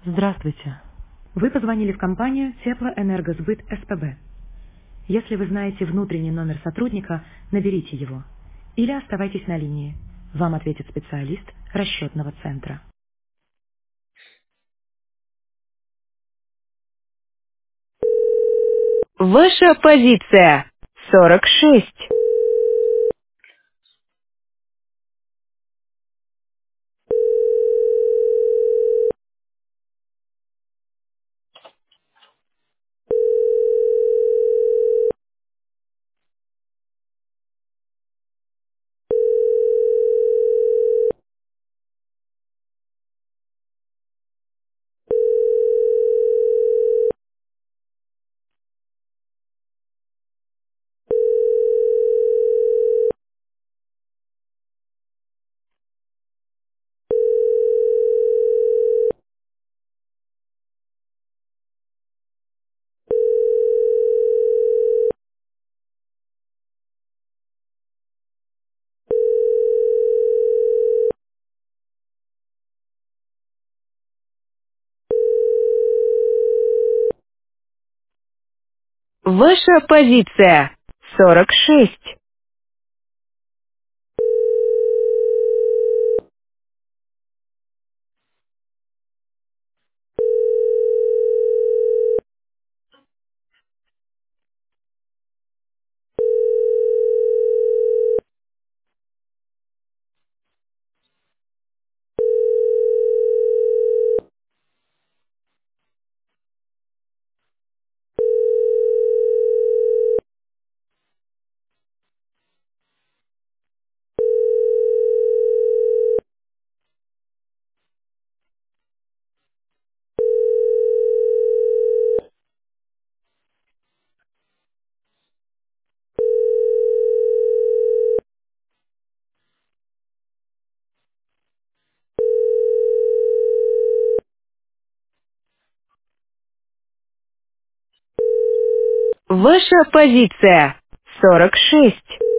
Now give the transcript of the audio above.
Здравствуйте. Вы позвонили в компанию Теплоэнергосбыт СПБ. Если вы знаете внутренний номер сотрудника, наберите его. Или оставайтесь на линии. Вам ответит специалист расчетного центра. Ваша позиция 46. Ваша позиция 46. Ваша позиция 46.